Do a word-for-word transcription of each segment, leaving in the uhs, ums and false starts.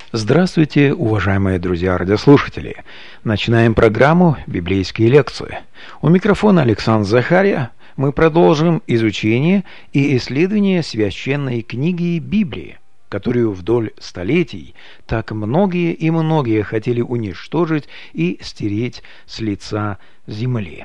Здравствуйте, уважаемые друзья-радиослушатели! Начинаем программу «Библейские лекции». У микрофона Александр Захария. Мы продолжим изучение и исследование священной книги Библии, которую вдоль столетий так многие и многие хотели уничтожить и стереть с лица земли.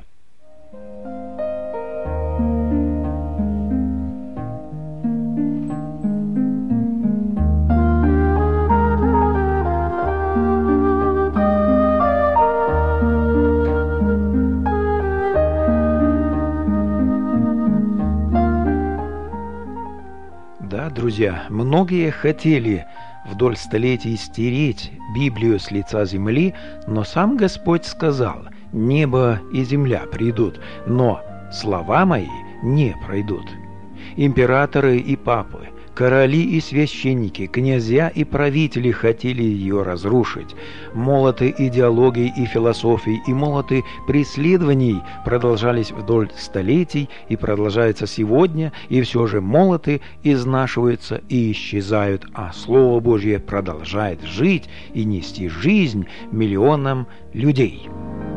Да, друзья, многие хотели вдоль столетий стереть Библию с лица земли, но сам Господь сказал: «Небо и земля придут, но слова мои не пройдут». Императоры и папы, короли и священники, князья и правители хотели ее разрушить. Молоты идеологий и философий и молоты преследований продолжались вдоль столетий и продолжаются сегодня, и все же молоты изнашиваются и исчезают, а Слово Божье продолжает жить и нести жизнь миллионам людей.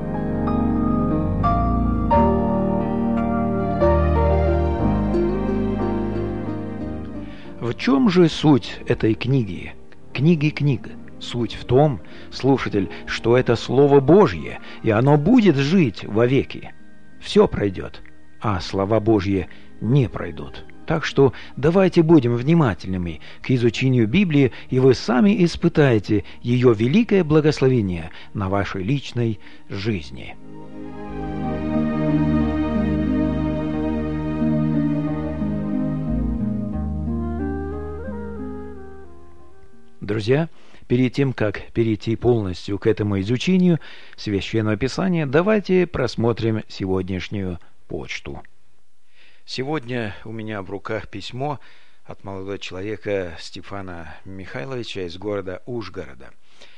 В чем же суть этой книги? Книги книг. Суть в том, слушатель, что это Слово Божье, и оно будет жить вовеки. Все пройдет, а слова Божьи не пройдут. Так что давайте будем внимательными к изучению Библии, и вы сами испытаете ее великое благословение на вашей личной жизни. Друзья, перед тем, как перейти полностью к этому изучению Священного Писания, давайте просмотрим сегодняшнюю почту. Сегодня у меня в руках письмо от молодого человека Степана Михайловича из города Ужгорода.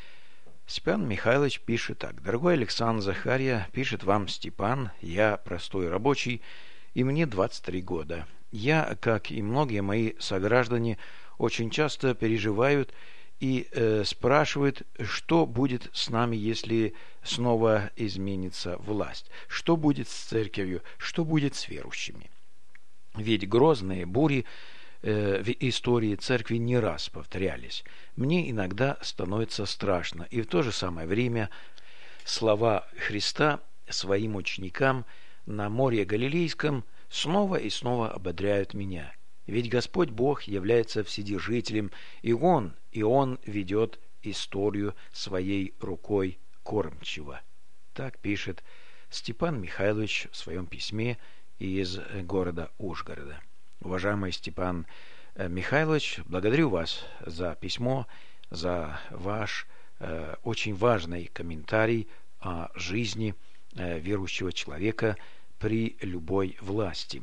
Степан Михайлович пишет так: «Дорогой Александр Захария, пишет вам Степан, я простой рабочий, и мне двадцать три года. Я, как и многие мои сограждане, очень часто переживают и э, спрашивают, что будет с нами, если снова изменится власть, что будет с церковью, что будет с верующими. Ведь грозные бури э, в истории церкви не раз повторялись. Мне иногда становится страшно, и в то же самое время слова Христа своим ученикам на море Галилейском снова и снова ободряют меня. Ведь Господь Бог является вседержителем, и Он, и Он ведет историю своей рукой кормчего». Так пишет Степан Михайлович в своем письме из города Ужгорода. Уважаемый Степан Михайлович, благодарю вас за письмо, за ваш э, очень важный комментарий о жизни э, верующего человека при любой власти.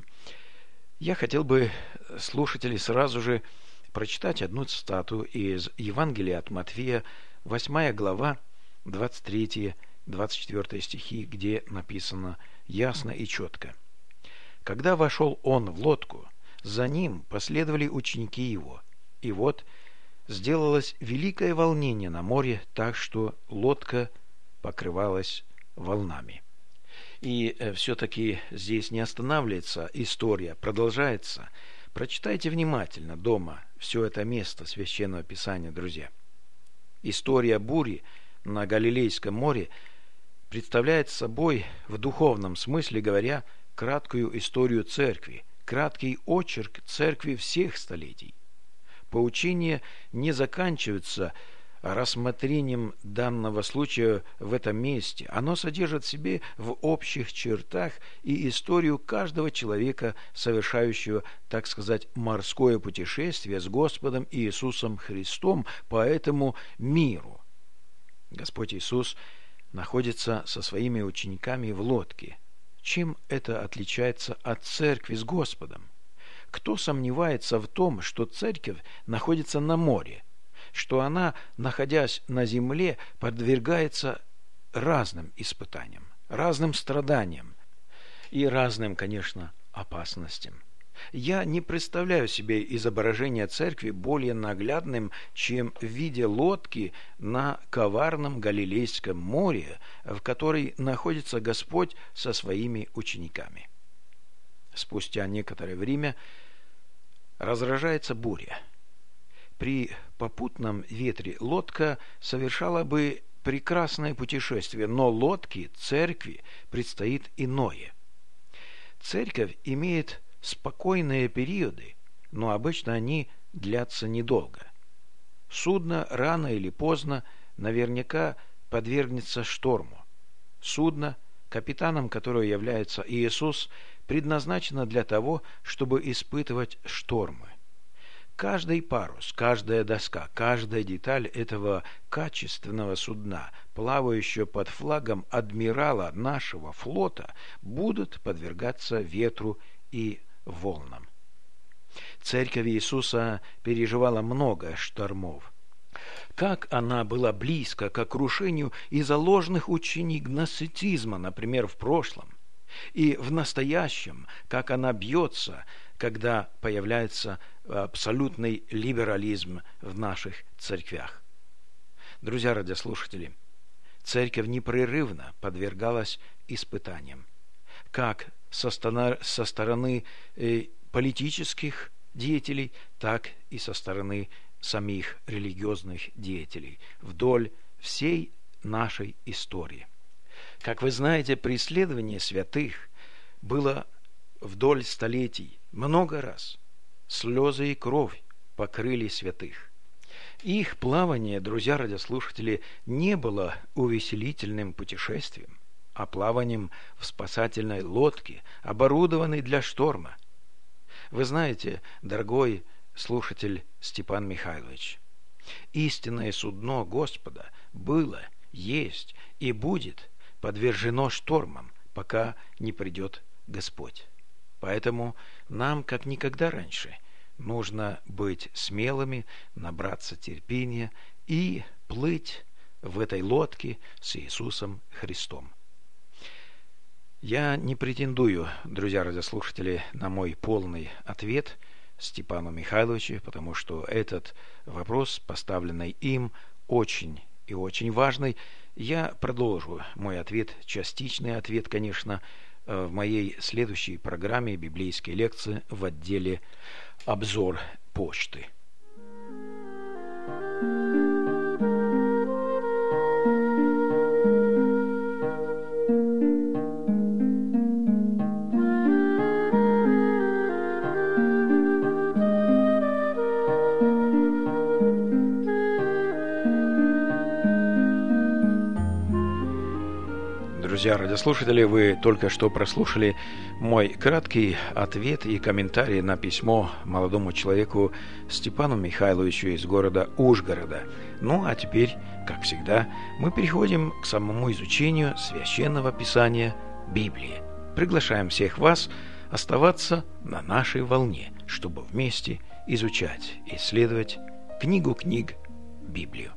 Я хотел бы, слушатели, сразу же прочитать одну цитату из Евангелия от Матфея, восьмая глава, двадцать третий — двадцать четвёртый стихи, где написано ясно и четко: «Когда вошел он в лодку, за ним последовали ученики его, и вот сделалось великое волнение на море, так что лодка покрывалась волнами». И все-таки здесь не останавливается история, продолжается. Прочитайте внимательно дома все это место Священного Писания, друзья. История бури на Галилейском море представляет собой, в духовном смысле говоря, краткую историю церкви, краткий очерк церкви всех столетий. Поучения не заканчиваются рассмотрением данного случая в этом месте. Оно содержит в себе в общих чертах и историю каждого человека, совершающего, так сказать, морское путешествие с Господом Иисусом Христом по этому миру. Господь Иисус находится со своими учениками в лодке. Чем это отличается от церкви с Господом? Кто сомневается в том, что церковь находится на море, что она, находясь на земле, подвергается разным испытаниям, разным страданиям и разным, конечно, опасностям? Я не представляю себе изображение церкви более наглядным, чем в виде лодки на коварном Галилейском море, в которой находится Господь со своими учениками. Спустя некоторое время разражается буря. При попутном ветре лодка совершала бы прекрасное путешествие, но лодке, церкви, предстоит иное. Церковь имеет спокойные периоды, но обычно они длятся недолго. Судно рано или поздно наверняка подвергнется шторму. Судно, капитаном которого является Иисус, предназначено для того, чтобы испытывать штормы. Каждый парус, каждая доска, каждая деталь этого качественного судна, плавающего под флагом адмирала нашего флота, будут подвергаться ветру и волнам. Церковь Иисуса переживала много штормов. Как она была близко к крушению из-за ложных учений гностицизма, например, в прошлом, и в настоящем, как она бьется, когда появляется абсолютный либерализм в наших церквях. Друзья радиослушатели, церковь непрерывно подвергалась испытаниям, как со стороны, со стороны э, политических деятелей, так и со стороны самих религиозных деятелей вдоль всей нашей истории. Как вы знаете, преследование святых было вдоль столетий много раз. Слезы и кровь покрыли святых. Их плавание, друзья радиослушатели, не было увеселительным путешествием, а плаванием в спасательной лодке, оборудованной для шторма. Вы знаете, дорогой слушатель Степан Михайлович, истинное судно Господа было, есть и будет подвержено штормам, пока не придет Господь. Поэтому нам, как никогда раньше, нужно быть смелыми, набраться терпения и плыть в этой лодке с Иисусом Христом. Я не претендую, друзья радиослушатели, на мой полный ответ Степану Михайловичу, потому что этот вопрос, поставленный им, очень и очень важный. Я продолжу мой ответ, частичный ответ, конечно, в моей следующей программе библейской лекции в отделе «Обзор почты». Друзья радиослушатели, вы только что прослушали мой краткий ответ и комментарий на письмо молодому человеку Степану Михайловичу из города Ужгорода. Ну, а теперь, как всегда, мы переходим к самому изучению Священного Писания Библии. Приглашаем всех вас оставаться на нашей волне, чтобы вместе изучать и исследовать книгу книг Библию.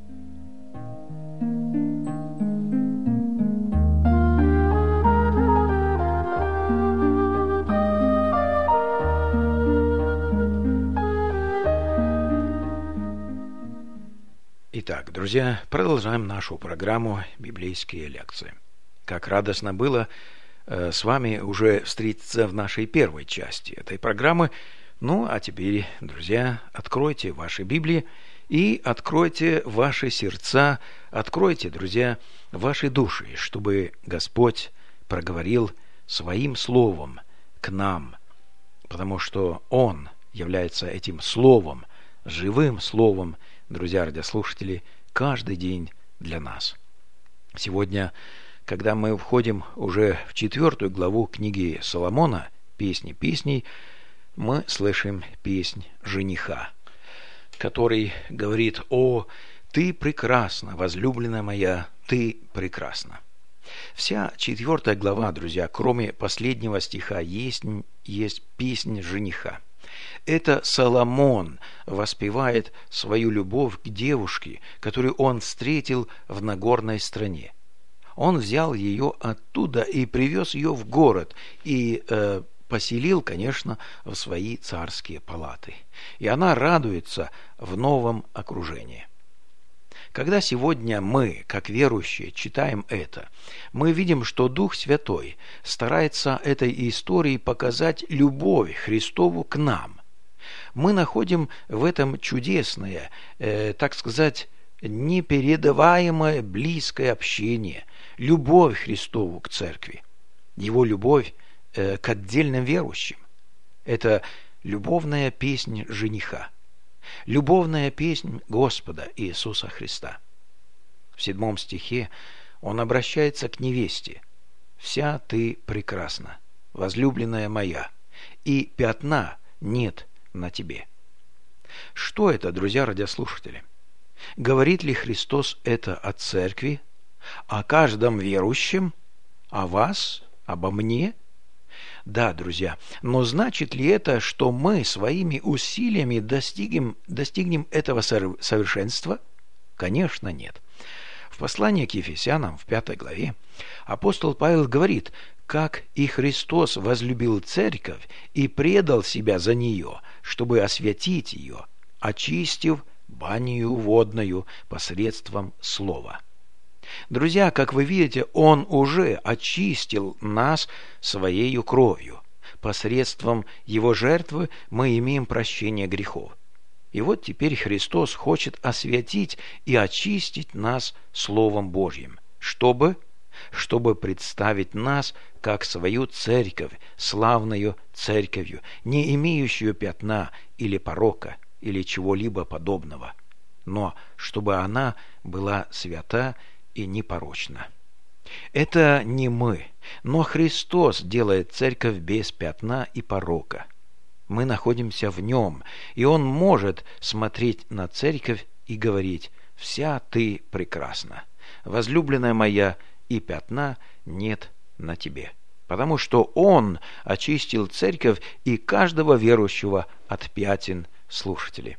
Итак, друзья, продолжаем нашу программу «Библейские лекции». Как радостно было э, с вами уже встретиться в нашей первой части этой программы. Ну, а теперь, друзья, откройте ваши Библии и откройте ваши сердца, откройте, друзья, ваши души, чтобы Господь проговорил Своим Словом к нам, потому что Он является этим Словом, живым Словом, друзья радиослушатели, каждый день для нас. Сегодня, когда мы входим уже в четвертую главу книги Соломона «Песни песней», мы слышим песнь жениха, который говорит: «О, ты прекрасна, возлюбленная моя, ты прекрасна». Вся четвертая глава, друзья, кроме последнего стиха, есть, есть песнь жениха. Это Соломон воспевает свою любовь к девушке, которую он встретил в Нагорной стране. Он взял ее оттуда и привез ее в город, и э, поселил, конечно, в свои царские палаты. И она радуется в новом окружении. Когда сегодня мы, как верующие, читаем это, мы видим, что Дух Святой старается этой историей показать любовь Христову к нам. Мы находим в этом чудесное, э, так сказать, непередаваемое близкое общение, любовь Христову к церкви, Его любовь э, к отдельным верующим. Это любовная песнь жениха. Любовная песнь Господа Иисуса Христа. В седьмом стихе он обращается к невесте. «Вся ты прекрасна, возлюбленная моя, и пятна нет на тебе». Что это, друзья радиослушатели? Говорит ли Христос это о церкви, о каждом верующем, о вас, обо мне? Да, друзья, но значит ли это, что мы своими усилиями достигнем, достигнем этого совершенства? Конечно, нет. В послании к Ефесянам, в пятой главе, апостол Павел говорит, как и Христос возлюбил церковь и предал себя за нее, чтобы освятить ее, очистив банию водную посредством слова. Друзья, как вы видите, Он уже очистил нас Своею кровью. Посредством Его жертвы мы имеем прощение грехов. И вот теперь Христос хочет освятить и очистить нас Словом Божьим, чтобы, чтобы представить нас как свою церковь, славную церковью, не имеющую пятна или порока, или чего-либо подобного, но чтобы она была свята и непорочна. Это не мы, но Христос делает церковь без пятна и порока. Мы находимся в Нем, и Он может смотреть на церковь и говорить: «Вся ты прекрасна, возлюбленная моя, и пятна нет на тебе», потому что Он очистил церковь и каждого верующего от пятен слушателей.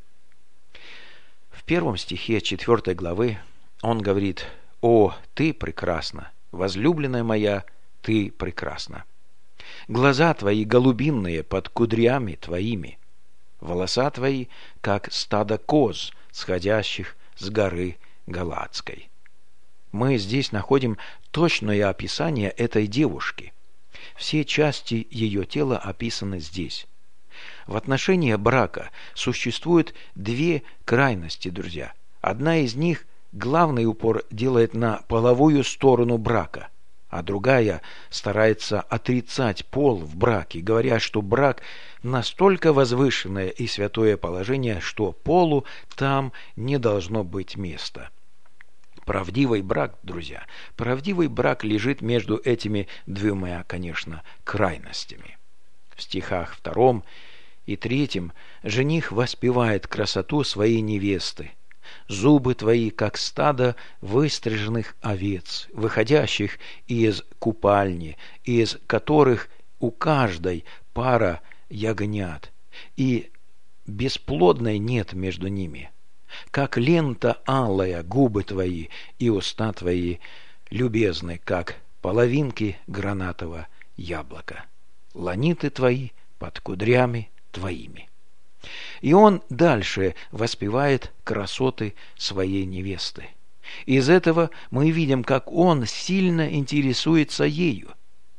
В первом стихе четвертой главы Он говорит: «О, ты прекрасна, возлюбленная моя, ты прекрасна. Глаза твои голубинные под кудрями твоими, волоса твои, как стадо коз, сходящих с горы Галаадской». Мы здесь находим точное описание этой девушки. Все части ее тела описаны здесь. В отношении брака существует две крайности, друзья. Одна из них главный упор делает на половую сторону брака, а другая старается отрицать пол в браке, говоря, что брак настолько возвышенное и святое положение, что полу там не должно быть места. Правдивый брак, друзья, правдивый брак лежит между этими двумя, конечно, крайностями. В стихах втором и третьем жених воспевает красоту своей невесты. «Зубы твои, как стадо выстриженных овец, выходящих из купальни, из которых у каждой пара ягнят, и бесплодной нет между ними. Как лента алая губы твои, и уста твои любезны, как половинки гранатового яблока. Ланиты твои под кудрями твоими». И он дальше воспевает красоты своей невесты. Из этого мы видим, как он сильно интересуется ею.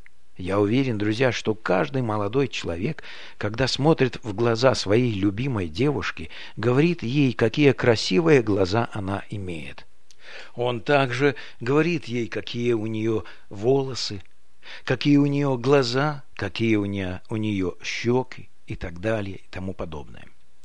Я уверен, друзья, что каждый молодой человек, когда смотрит в глаза своей любимой девушки, говорит ей, какие красивые глаза она имеет. Он также говорит ей, какие у нее волосы, какие у нее глаза, какие у нее, у нее щеки и так далее и тому подобное.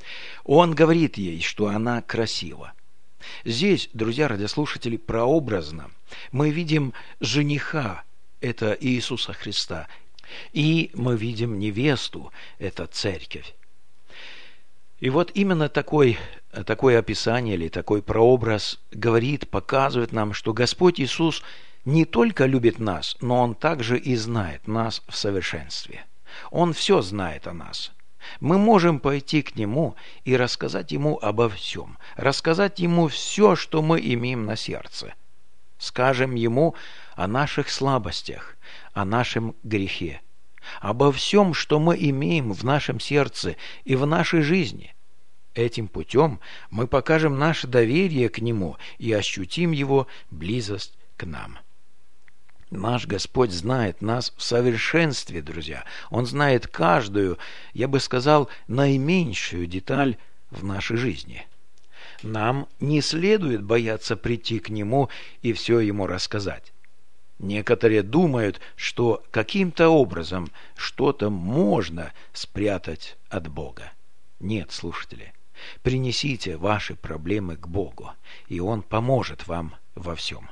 Он говорит ей, что она красива. Здесь, друзья радиослушатели, прообразно мы видим жениха, это Иисуса Христа, и мы видим невесту, это церковь. И вот именно такой, такое описание или такой прообраз говорит, показывает нам, что Господь Иисус не только любит нас, но Он также и знает нас в совершенстве. Он все знает о нас. Мы можем пойти к Нему и рассказать Ему обо всем, рассказать Ему все, что мы имеем на сердце. Скажем Ему о наших слабостях, о нашем грехе. обо всем, что мы имеем в нашем сердце и в нашей жизни. Этим путем мы покажем наше доверие к Нему и ощутим Его близость к нам. Наш Господь знает нас в совершенстве, друзья. Он знает каждую, я бы сказал, наименьшую деталь в нашей жизни. Нам не следует бояться прийти к Нему и все Ему рассказать. Некоторые думают, что каким-то образом что-то можно спрятать от Бога. Нет, слушатели, принесите ваши проблемы к Богу, и Он поможет вам во всем.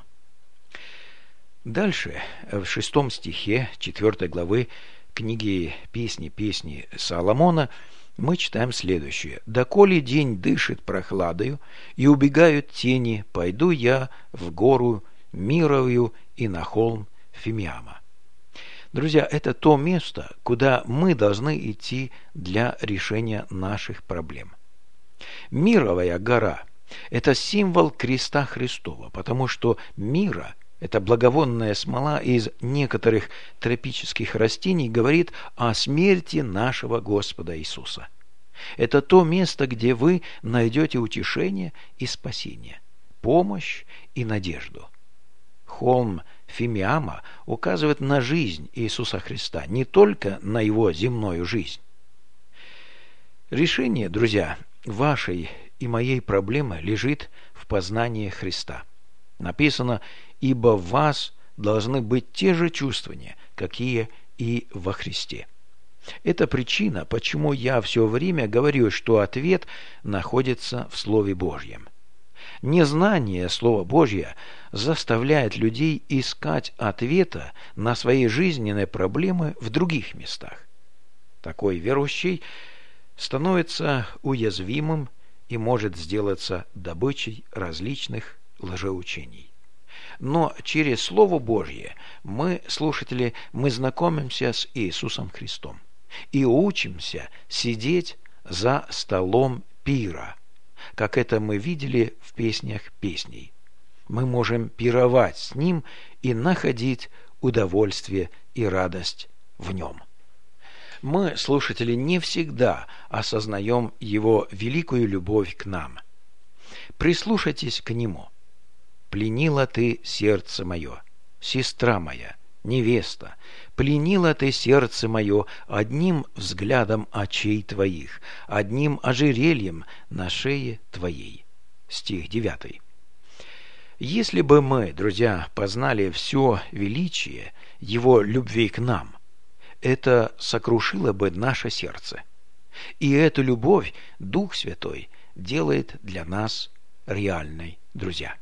Дальше, в шестом стихе четвертой главы книги «Песни, песни Соломона» мы читаем следующее. «Доколе день дышит прохладою, и убегают тени, пойду я в гору Мировую и на холм Фимиама». Друзья, это то место, куда мы должны идти для решения наших проблем. Мировая гора – это символ креста Христова, потому что мира – это благовонная смола из некоторых тропических растений говорит о смерти нашего Господа Иисуса. Это то место, где вы найдете утешение и спасение, помощь и надежду. Холм Фимиама указывает на жизнь Иисуса Христа, не только на Его земную жизнь. Решение, друзья, вашей и моей проблемы лежит в познании Христа. Написано: «Ибо в вас должны быть те же чувствования, какие и во Христе». Это причина, почему я все время говорю, что ответ находится в Слове Божьем. Незнание Слова Божьего заставляет людей искать ответа на свои жизненные проблемы в других местах. Такой верующий становится уязвимым и может сделаться добычей различных лжеучений. Но через Слово Божье мы, слушатели, мы знакомимся с Иисусом Христом и учимся сидеть за столом пира, как это мы видели в песнях песней. Мы можем пировать с Ним и находить удовольствие и радость в Нем. Мы, слушатели, не всегда осознаем Его великую любовь к нам. Прислушайтесь к Нему. «Пленила ты сердце мое, сестра моя, невеста, пленила ты сердце мое одним взглядом очей твоих, одним ожерельем на шее твоей». Стих девятый. Если бы мы, друзья, познали все величие Его любви к нам, это сокрушило бы наше сердце. И эту любовь Дух Святой делает для нас реальной, друзья.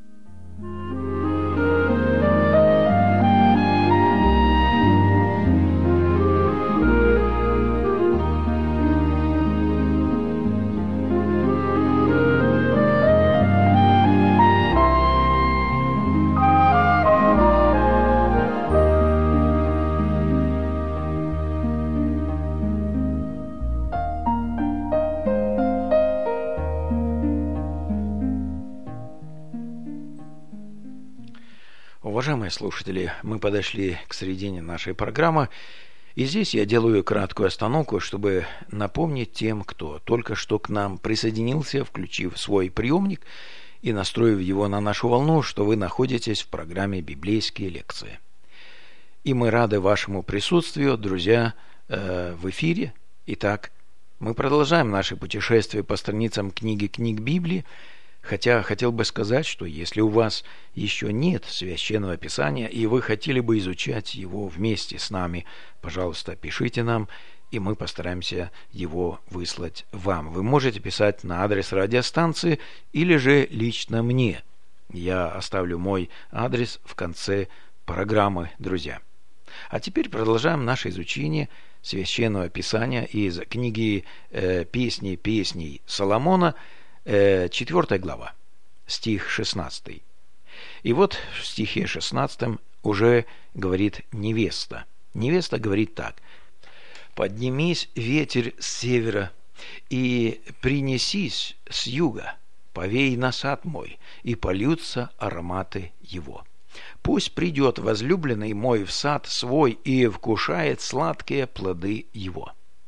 Уважаемые слушатели, мы подошли к середине нашей программы, и здесь я делаю краткую остановку, чтобы напомнить тем, кто только что к нам присоединился, включив свой приемник и настроив его на нашу волну, что вы находитесь в программе «Библейские лекции». И мы рады вашему присутствию, друзья, в эфире. Итак, мы продолжаем наше путешествие по страницам книги «Книг Библии», хотя хотел бы сказать, что если у вас еще нет Священного Писания, и вы хотели бы изучать его вместе с нами, пожалуйста, пишите нам, и мы постараемся его выслать вам. Вы можете писать на адрес радиостанции или же лично мне. Я оставлю мой адрес в конце программы, друзья. А теперь продолжаем наше изучение Священного Писания из книги э, «Песни песней Соломона», четвёртая глава, стих шестнадцатый. И вот в стихе шестнадцатом уже говорит невеста. Невеста говорит так: «Поднимись, ветер с севера, и принесись с юга, повей на сад мой, и польются ароматы его». Пусть придет возлюбленный мой в сад свой и вкушает сладкие плоды его.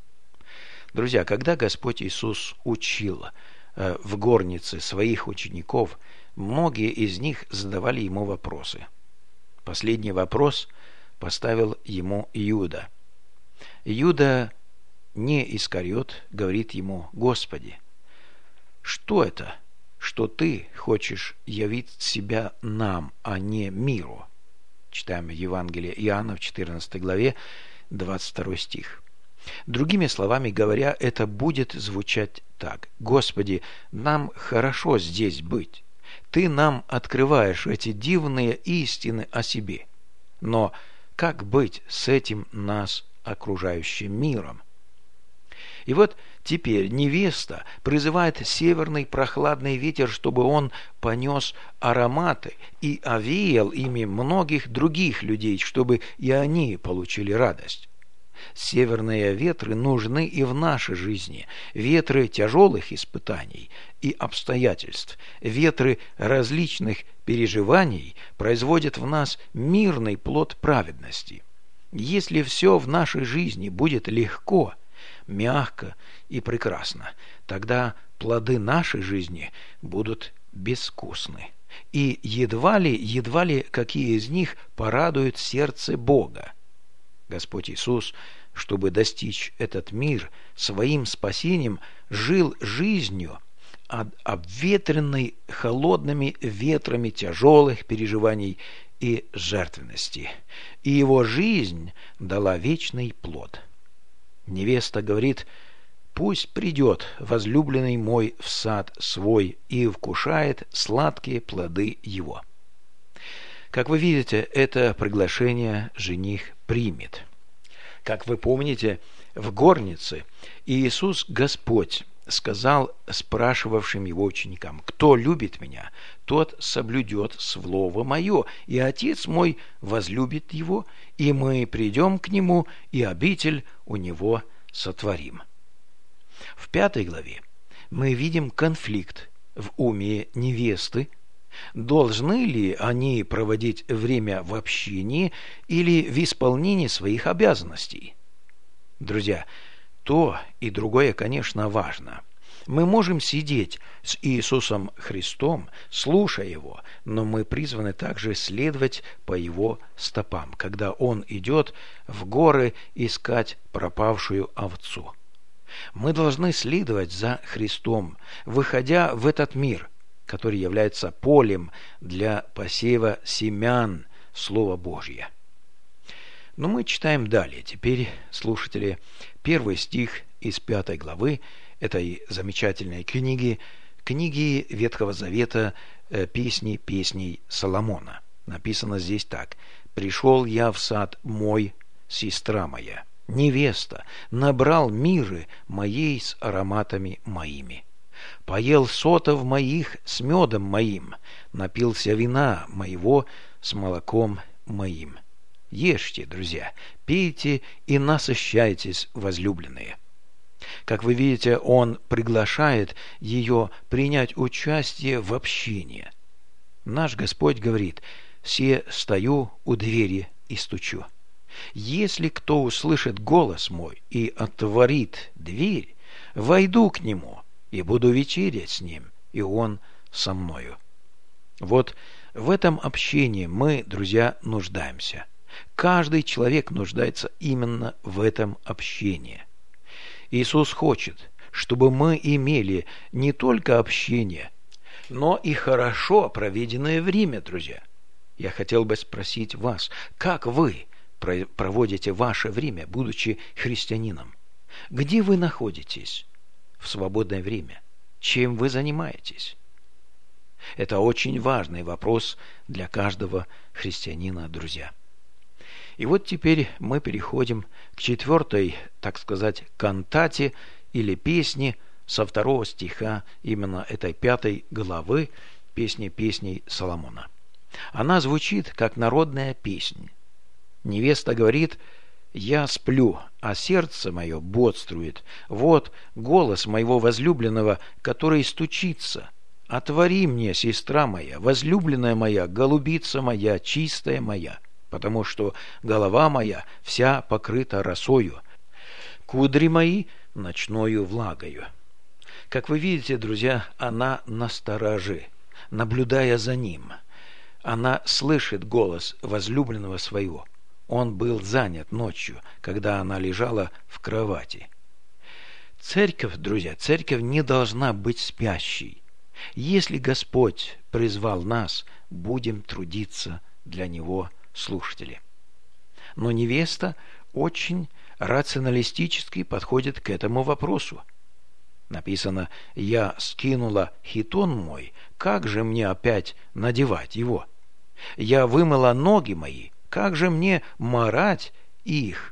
Друзья, когда Господь Иисус учил э, в горнице своих учеников, многие из них задавали ему вопросы. Последний вопрос поставил ему Иуда. Иуда не Искариот говорит ему: «Господи, что это, что ты хочешь явить себя нам, а не миру?» Читаем Евангелие Иоанна в четырнадцатой главе, двадцать второй стих. Другими словами говоря, это будет звучать так: «Господи, нам хорошо здесь быть. Ты нам открываешь эти дивные истины о себе. Но как быть с этим нас окружающим миром?» И вот теперь невеста призывает северный прохладный ветер, чтобы он понес ароматы и овеял ими многих других людей, чтобы и они получили радость. Северные ветры нужны и в нашей жизни, ветры тяжелых испытаний и обстоятельств, ветры различных переживаний производят в нас мирный плод праведности. Если все в нашей жизни будет легко, мягко и прекрасно, тогда плоды нашей жизни будут безвкусны. И едва ли, едва ли какие из них порадуют сердце Бога. Господь Иисус, чтобы достичь этот мир своим спасением, жил жизнью, обветренной холодными ветрами тяжелых переживаний и жертвенности. И его жизнь дала вечный плод. Невеста говорит: «Пусть придет возлюбленный мой в сад свой и вкушает сладкие плоды его». Как вы видите, это приглашение жених примет. Как вы помните, в горнице Иисус Господь сказал спрашивавшим его ученикам: «Кто любит меня, тот соблюдет слово мое, и Отец мой возлюбит его, и мы придем к нему, и обитель у него сотворим». В пятой главе мы видим конфликт в уме невесты. Должны ли они проводить время в общении или в исполнении своих обязанностей? Друзья, то и другое, конечно, важно. Мы можем сидеть с Иисусом Христом, слушая Его, но мы призваны также следовать по Его стопам, когда Он идет в горы искать пропавшую овцу. Мы должны следовать за Христом, выходя в этот мир, который является полем для посева семян Слова Божьего. Но мы читаем далее. Теперь, слушатели, первый стих из пятой главы этой замечательной книги, книги Ветхого Завета, песни песней Соломона. Написано здесь так: «Пришел я в сад мой, сестра моя, невеста, набрал миры моей с ароматами моими. Поел сотов моих с медом моим, напился вина моего с молоком моим». Ешьте, друзья, пейте и насыщайтесь, возлюбленные. Как вы видите, он приглашает ее принять участие в общении. Наш Господь говорит: «Се стою у двери и стучу. Если кто услышит голос мой и отворит дверь, войду к нему и буду вечерять с ним, и он со мною». Вот в этом общении мы, друзья, нуждаемся. Каждый человек нуждается именно в этом общении. Иисус хочет, чтобы мы имели не только общение, но и хорошо проведенное время, друзья. Я хотел бы спросить вас, как вы проводите ваше время, будучи христианином? Где вы находитесь в свободное время? Чем вы занимаетесь? Это очень важный вопрос для каждого христианина, друзья. И вот теперь мы переходим к четвертой, так сказать, кантате или песне со второго стиха именно этой пятой главы песни песней Соломона. Она звучит как народная песня. Невеста говорит: «Я сплю, а сердце мое бодрствует. Вот голос моего возлюбленного, который стучится. «Отвори мне, сестра моя, возлюбленная моя, голубица моя, чистая моя, потому что голова моя вся покрыта росою, кудри мои ночною влагою». Как вы видите, друзья, она настороже, наблюдая за ним. Она слышит голос возлюбленного своего. Он был занят ночью, когда она лежала в кровати. Церковь, друзья, церковь не должна быть спящей. Если Господь призвал нас, будем трудиться для Него, слушатели. Но невеста очень рационалистически подходит к этому вопросу. Написано: «Я скинула хитон мой, как же мне опять надевать его? Я вымыла ноги мои, как же мне марать их?»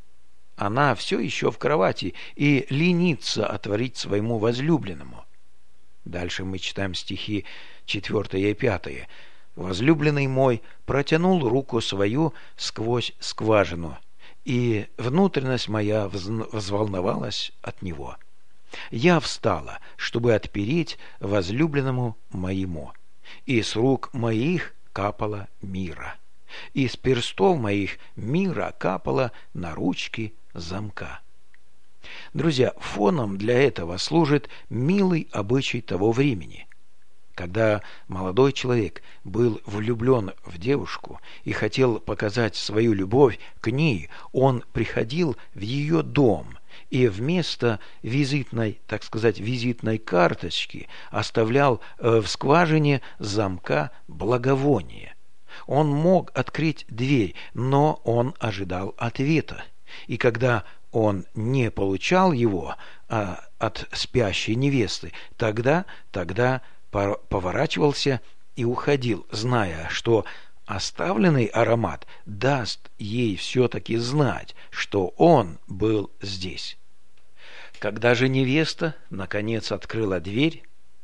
Она все еще в кровати и ленится отворить своему возлюбленному. Дальше мы читаем стихи четвертое и пятое. «Возлюбленный мой протянул руку свою сквозь скважину, и внутренность моя взволновалась от него. Я встала, чтобы отпереть возлюбленному моему, и с рук моих капала мира, и с перстов моих мира капала на ручки замка». Друзья, фоном для этого служит милый обычай того времени. Когда молодой человек был влюблен в девушку и хотел показать свою любовь к ней, он приходил в ее дом и вместо визитной, так сказать, визитной карточки оставлял в скважине замка благовоние. Он мог открыть дверь, но он ожидал ответа. И когда он не получал его а, от спящей невесты, тогда, тогда поворачивался и уходил, зная, что оставленный аромат даст ей все-таки знать, что он был здесь. Когда же невеста наконец открыла дверь,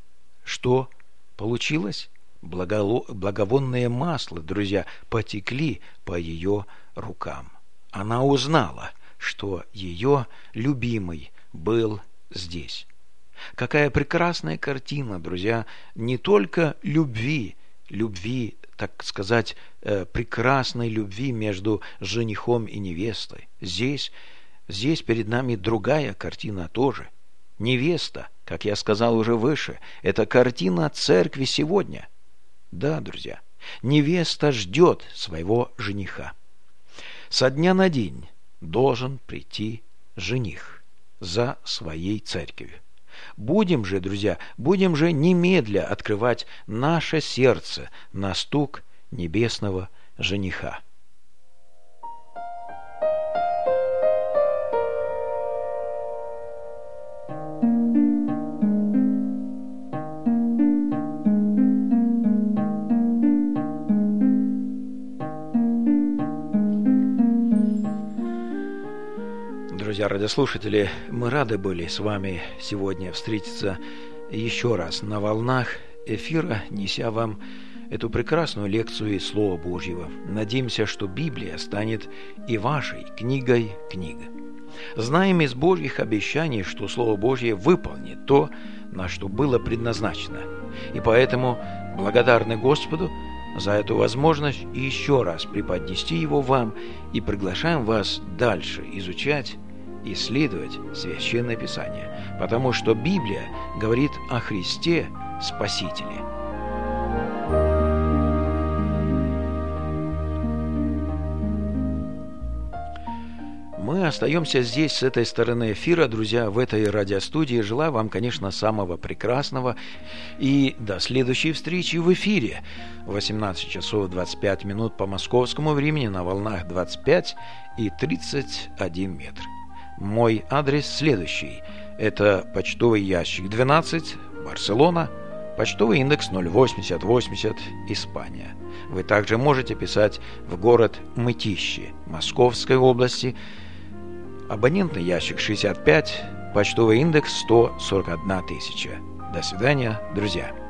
что получилось? Благо... Благовонное масло, друзья, потекли по ее рукам. Она узнала, что ее любимый был здесь. Какая прекрасная картина, друзья, не только любви, любви, так сказать, прекрасной любви между женихом и невестой. Здесь, здесь перед нами другая картина тоже. Невеста, как я сказал уже выше, это картина церкви сегодня. Да, друзья, невеста ждет своего жениха. Со дня на день должен прийти жених за своей церковью. Будем же, друзья, будем же немедля открывать наше сердце на стук небесного жениха. Друзья радиослушатели, мы рады были с вами сегодня встретиться еще раз на волнах эфира, неся вам эту прекрасную лекцию из Слова Божьего. Надеемся, что Библия станет и вашей книгой книга. Знаем из Божьих обещаний, что Слово Божье выполнит то, на что было предназначено. И поэтому благодарны Господу за эту возможность еще раз преподнести его вам и приглашаем вас дальше изучать, исследовать Священное Писание, потому что Библия говорит о Христе Спасителе. Мы остаемся здесь, с этой стороны эфира, друзья, в этой радиостудии. Желаю вам, конечно, самого прекрасного. И до следующей встречи в эфире. восемнадцать часов двадцать пять минут по московскому времени на волнах двадцать пять и тридцать один метр. Мой адрес следующий. Это почтовый ящик двенадцать, Барселона, почтовый индекс ноль восемьдесят восемьдесят, Испания. Вы также можете писать в город Мытищи, Московской области. Абонентный ящик шестьдесят пять, почтовый индекс сто сорок одна тысяча. До свидания, друзья.